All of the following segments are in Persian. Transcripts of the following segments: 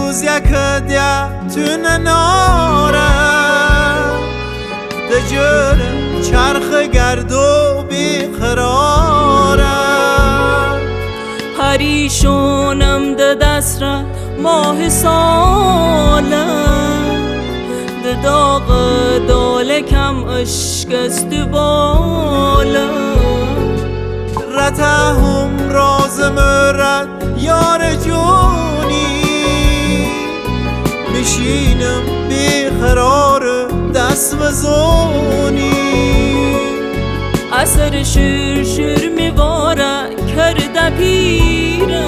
روز یک دیا تو ناره دجر چرخ گرد و بیقراره پریشونم ده دست را ماه ساله ده داغ دالکم اشکست بالا رتهم راز مرد یار جونی میشینم بیقرار دست وزونی اثر شیر شیر میواره کرده پیره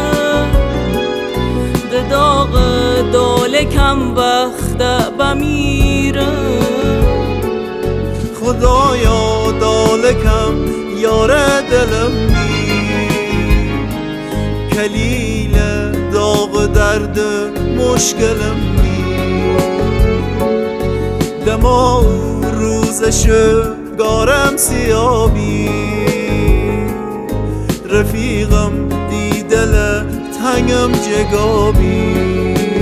ده داغ دالکم وقت بمیره خدایا دالکم یار دلم کلیل داغ درد مشکلم دما روزش گارم سیابی رفیقم دی دل تنگم جگابی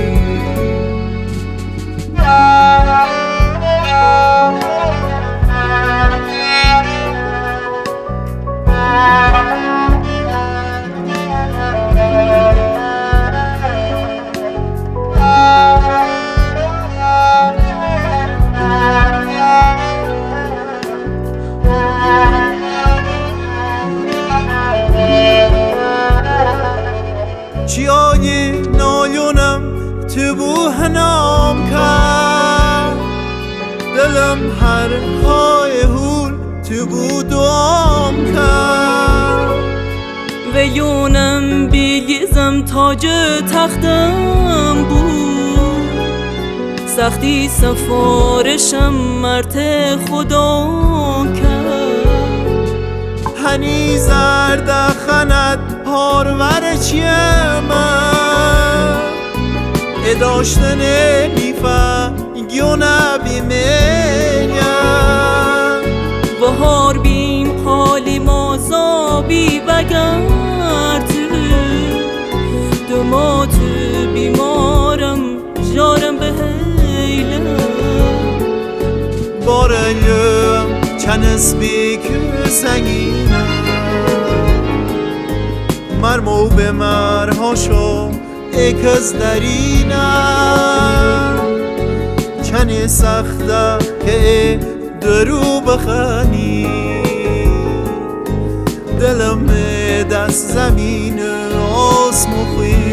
چیای نایونم تو بو هنام کرد دلم هر های هول تو بو دوام کرد و یونم بیلیزم تاج تختم بود سختی سفارشم مرت خدا کرد هنی زرد خند پارور چیه من اداشتن نیفه گیونه بیمیم بهار بیم خالی مازابی بگرد دما تو بیمارم جارم به حیله بارلیم چنس بیکر سنگینم مرمو به مرهاشو اکز درینم چنی سخته که درو بخنی دلم دست زمین آسمو خوی